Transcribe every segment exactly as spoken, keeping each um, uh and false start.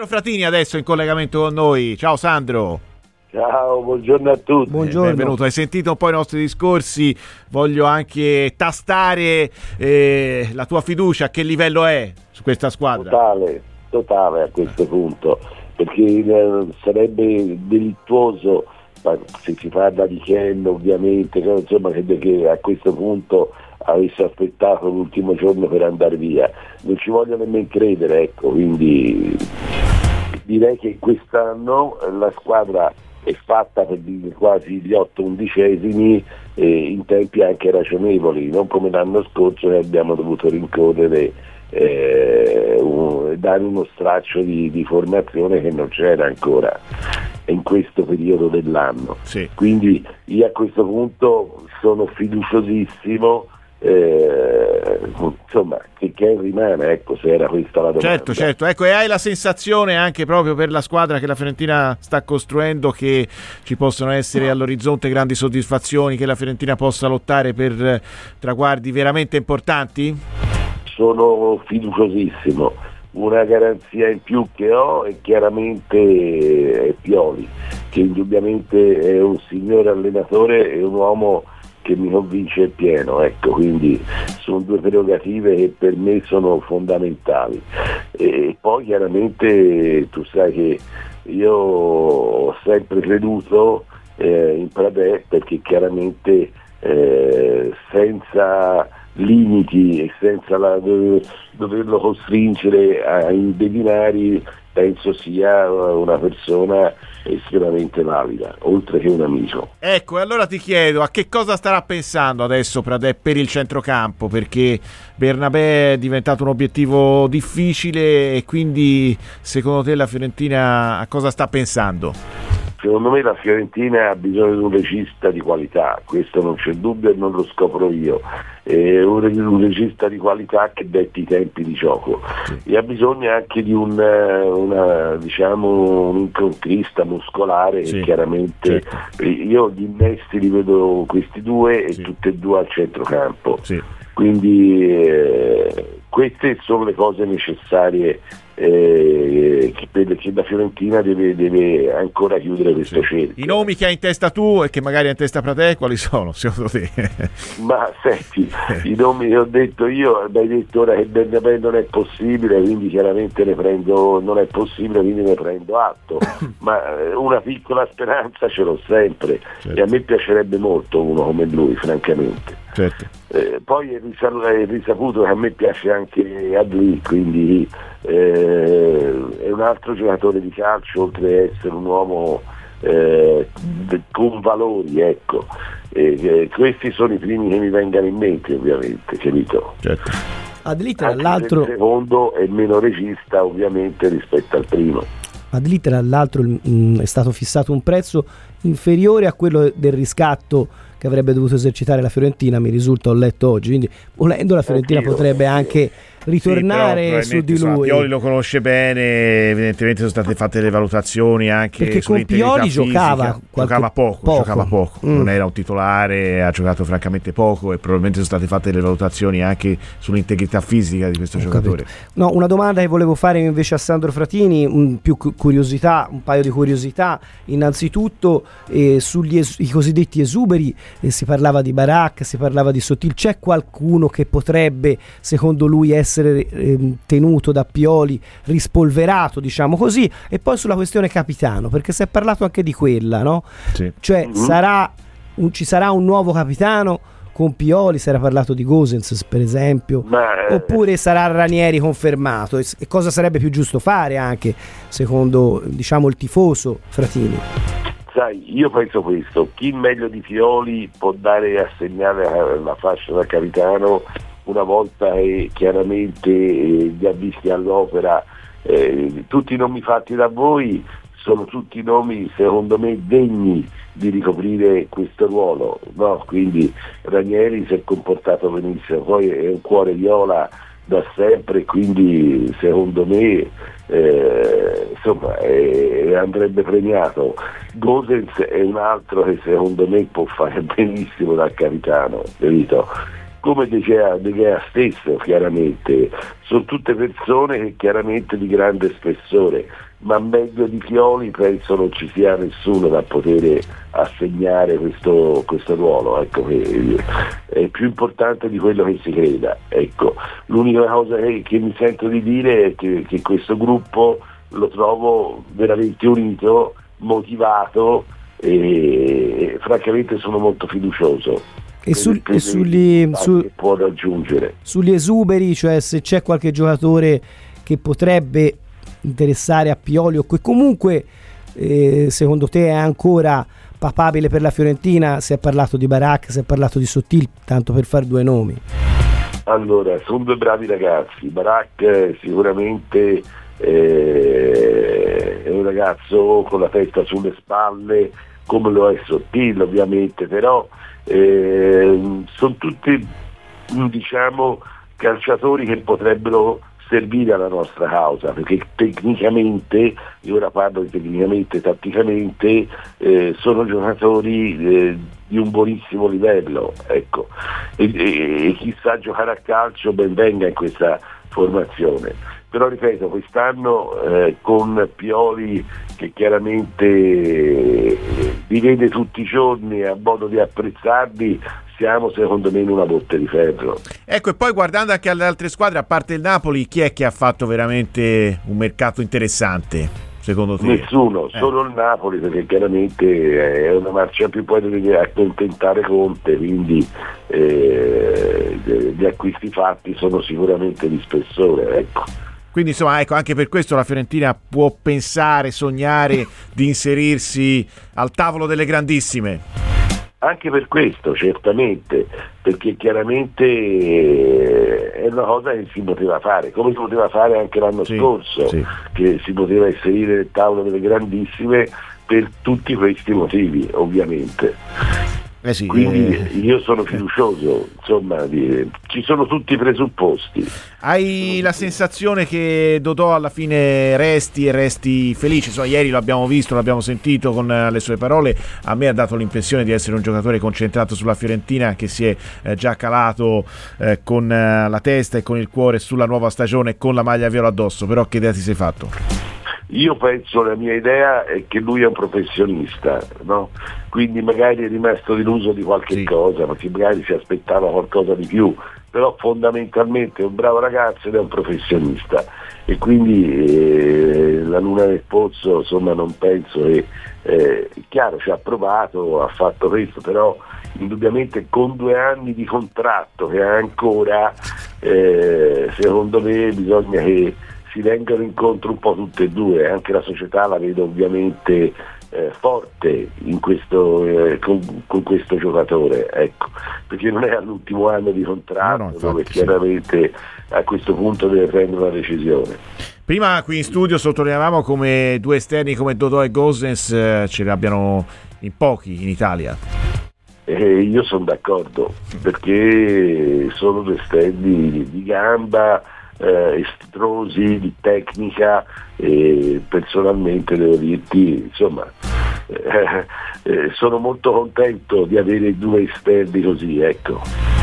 Sandro Fratini adesso in collegamento con noi. Ciao Sandro. Ciao, buongiorno a tutti. Buongiorno. Benvenuto. Hai sentito un po' i nostri discorsi, voglio anche tastare eh, la tua fiducia, a che livello è su questa squadra? Totale, totale a questo punto, perché eh, sarebbe delittuoso, ma se si parla di Ken ovviamente, che, insomma, che, che a questo punto avesse aspettato l'ultimo giorno per andare via. Non ci voglio nemmeno credere, ecco, quindi direi che quest'anno la squadra è fatta per quasi gli otto undicesimi eh, in tempi anche ragionevoli, non come l'anno scorso che abbiamo dovuto rincorrere eh, un, dare uno straccio di, di formazione che non c'era ancora in questo periodo dell'anno. Sì. Quindi io a questo punto sono fiduciosissimo. Eh, insomma, che, che rimane, ecco, se era questa la domanda. Certo, certo, ecco, e hai la sensazione anche proprio per la squadra che la Fiorentina sta costruendo che ci possono essere all'orizzonte grandi soddisfazioni, che la Fiorentina possa lottare per traguardi veramente importanti? Sono fiduciosissimo. Una garanzia in più che ho è chiaramente è Pioli, che indubbiamente è un signore allenatore e un uomo che mi convince pieno, ecco, quindi sono due prerogative che per me sono fondamentali. E poi chiaramente tu sai che io ho sempre creduto eh, in Pradè, perché chiaramente eh, senza limiti e senza la, doverlo costringere a indevinare, penso sia una persona estremamente valida, oltre che un amico. Ecco, e allora ti chiedo a che cosa starà pensando adesso Pradè per il centrocampo, perché Bernabé è diventato un obiettivo difficile e quindi secondo te la Fiorentina a cosa sta pensando? Secondo me la Fiorentina ha bisogno di un regista di qualità, questo non c'è dubbio e non lo scopro io, è un, un regista di qualità che detti i tempi di gioco, sì. E ha bisogno anche di un, una, diciamo, un incontrista muscolare, sì. Chiaramente certo. Io gli innesti li vedo questi due e sì. Tutte e due al centrocampo, sì. Quindi eh, queste sono le cose necessarie eh, che, che la Fiorentina deve, deve ancora chiudere questo sì. cerchio. I nomi che hai in testa tu e che magari hai in testa Pradè quali sono secondo te? Ma senti, i nomi che ho detto io, hai detto ora che Bernabé non è possibile, quindi chiaramente ne prendo, non è possibile, quindi ne prendo atto, ma una piccola speranza ce l'ho sempre, certo. E a me piacerebbe molto uno come lui, francamente. Certo. Eh, poi è, risal- è risaputo che a me piace anche Adli, quindi eh, è un altro giocatore di calcio, oltre ad essere un uomo eh, con valori, ecco. Eh, eh, questi sono i primi che mi vengano in mente, ovviamente, capito? Certo. Adli tra l'altro il secondo è meno regista ovviamente rispetto al primo. Adli tra l'altro mh, è stato fissato un prezzo inferiore a quello del riscatto che avrebbe dovuto esercitare la Fiorentina, mi risulta, ho letto oggi, quindi volendo la Fiorentina Oddio, potrebbe anche ritornare sì, su di lui. Pioli lo conosce bene, evidentemente sono state fatte le valutazioni anche perché con Pioli giocava, giocava poco, poco. giocava poco. Mm. Non era un titolare, ha giocato francamente poco e probabilmente sono state fatte le valutazioni anche sull'integrità fisica di questo Ho giocatore. Capito. No, una domanda che volevo fare invece a Sandro Fratini, un, più curiosità, un paio di curiosità. Innanzitutto eh, sugli es- i cosiddetti esuberi eh, si parlava di Barak, si parlava di Sottil, c'è qualcuno che potrebbe secondo lui essere eh, tenuto da Pioli, rispolverato, diciamo così? E poi sulla questione capitano, perché si è parlato anche di quella, no? Sì. Cioè mm-hmm. sarà un, ci sarà un nuovo capitano con Pioli, si era parlato di Gosens per esempio, Ma, oppure sarà Ranieri confermato, e, e cosa sarebbe più giusto fare anche secondo, diciamo, il tifoso Fratini? Sai, io penso questo: chi meglio di Pioli può dare a segnare la fascia da capitano una volta che chiaramente eh, li ha visti all'opera. Eh, tutti i nomi fatti da voi sono tutti nomi secondo me degni di ricoprire questo ruolo, no? Quindi Ranieri si è comportato benissimo, poi è un cuore viola da sempre, quindi secondo me eh, insomma eh, andrebbe premiato. Gosens è un altro che secondo me può fare benissimo da capitano, capito? come De Gea, De Gea stesso chiaramente, sono tutte persone che chiaramente di grande spessore, ma meglio di Pioli penso non ci sia nessuno da poter assegnare questo, questo ruolo, ecco, che è più importante di quello che si creda. Ecco, l'unica cosa che, che mi sento di dire è che, che questo gruppo lo trovo veramente unito, motivato e, e francamente sono molto fiducioso. E, sul, e sugli, su, può raggiungere. Sugli esuberi, cioè se c'è qualche giocatore che potrebbe interessare a Pioli o che comunque eh, secondo te è ancora papabile per la Fiorentina, si è parlato di Barak, si è parlato di Sottil, tanto per fare due nomi. Allora, sono due bravi ragazzi. Barak sicuramente eh, è un ragazzo con la testa sulle spalle, come lo è Sottil ovviamente, però eh, sono tutti, diciamo, calciatori che potrebbero servire alla nostra causa, perché tecnicamente, io ora parlo di tecnicamente, tatticamente, eh, sono giocatori eh, di un buonissimo livello, ecco, e, e, e chi sa giocare a calcio ben venga in questa formazione. Però ripeto, quest'anno eh, con Pioli che chiaramente eh, li vede tutti i giorni a modo di apprezzarli, siamo secondo me in una botte di ferro. Ecco, e poi guardando anche alle altre squadre, a parte il Napoli, chi è che ha fatto veramente un mercato interessante secondo te? Nessuno, eh. solo il Napoli, perché chiaramente è una marcia più, poi deve accontentare Conte, quindi eh, gli acquisti fatti sono sicuramente di spessore, ecco. Quindi insomma, ecco, anche per questo la Fiorentina può pensare, sognare di inserirsi al tavolo delle grandissime. Anche per questo, certamente, perché chiaramente eh, è una cosa che si poteva fare, come si poteva fare anche l'anno sì, scorso, sì. Che si poteva inserire nel tavolo delle grandissime per tutti questi motivi, ovviamente. Eh sì, Quindi eh... io sono fiducioso, insomma, di, ci sono tutti i presupposti. Hai la sensazione che Dodò alla fine resti e resti felice? Insomma, ieri lo abbiamo visto, l'abbiamo sentito con le sue parole, a me ha dato l'impressione di essere un giocatore concentrato sulla Fiorentina, che si è eh, già calato eh, con eh, la testa e con il cuore sulla nuova stagione, con la maglia viola addosso. Però che idea ti sei fatto? Io penso, la mia idea è che lui è un professionista, no? Quindi magari è rimasto deluso di qualche sì. cosa, perché magari si aspettava qualcosa di più, però fondamentalmente è un bravo ragazzo ed è un professionista, e quindi eh, la Luna del Pozzo, insomma, non penso che, eh, chiaro, ci ha provato, ha fatto questo, però indubbiamente con due anni di contratto che ha ancora, eh, secondo me bisogna che si vengano incontro un po' tutte e due, anche la società la vedo ovviamente eh, forte in questo, eh, con, con questo giocatore, ecco, perché non è all'ultimo anno di contratto, no, no, dove chiaramente sì. a questo punto deve prendere una decisione. Prima qui in studio sottolineavamo come due esterni come Dodò e Gosens eh, ce ne abbiano in pochi in Italia. Eh, io sono d'accordo, perché sono due esterni di, di gamba, Eh, estrosi, di tecnica, e personalmente devo dirti, insomma, eh, eh, sono molto contento di avere due esterni così, ecco.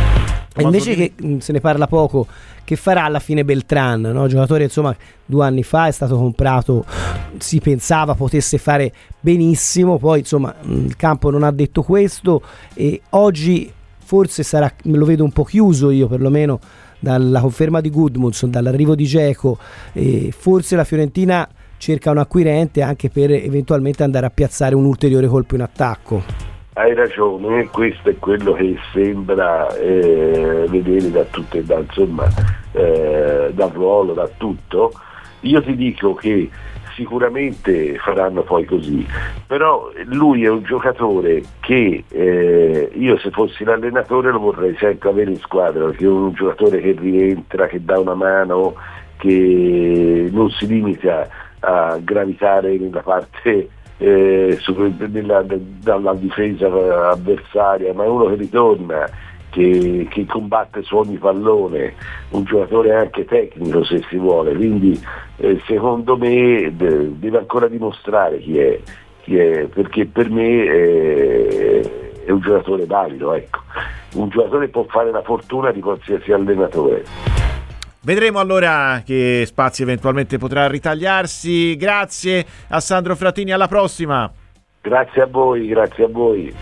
E invece che se ne parla poco, che farà alla fine Beltran, no? Giocatore, insomma, due anni fa è stato comprato, si pensava potesse fare benissimo, poi insomma il campo non ha detto questo, e oggi forse sarà, me lo vedo un po' chiuso io perlomeno, dalla conferma di Gudmundsson, dall'arrivo di Dzeko, e forse la Fiorentina cerca un acquirente anche per eventualmente andare a piazzare un ulteriore colpo in attacco. Hai ragione, questo è quello che sembra eh, vedere da tutte, da, insomma, eh, dal ruolo, da tutto. Io ti dico che sicuramente faranno poi così, però lui è un giocatore che eh, io se fossi l'allenatore lo vorrei sempre avere in squadra, perché è un giocatore che rientra, che dà una mano, che non si limita a gravitare nella parte eh, nella, dalla difesa avversaria, ma è uno che ritorna, Che, che combatte su ogni pallone, un giocatore anche tecnico se si vuole, quindi eh, secondo me de- deve ancora dimostrare chi è, chi è, perché per me è, è un giocatore valido, ecco. un giocatore può fare la fortuna di qualsiasi allenatore. Vedremo allora che spazi eventualmente potrà ritagliarsi. Grazie a Sandro Frattini, alla prossima. Grazie a voi, grazie a voi.